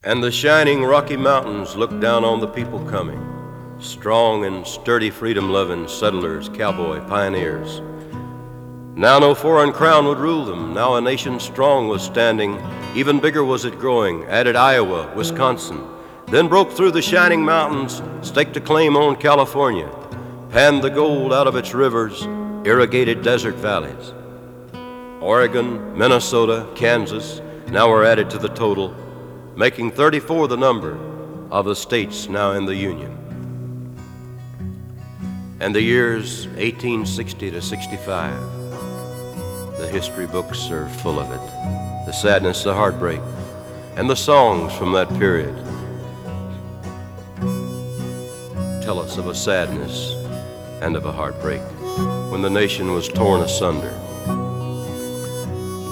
And the shining Rocky Mountains looked down on the people coming, strong and sturdy freedom-loving settlers, cowboy pioneers. Now no foreign crown would rule them. Now a nation strong was standing. Even bigger was it growing. Added Iowa, Wisconsin. Then broke through the shining mountains, staked a claim on California. Panned the gold out of its rivers, irrigated desert valleys. Oregon, Minnesota, Kansas now were added to the total, making 34 the number of the states now in the Union. And the years 1860 to 65, the history books are full of it. The sadness, the heartbreak, and the songs from that period tell us of a sadness and of a heartbreak when the nation was torn asunder.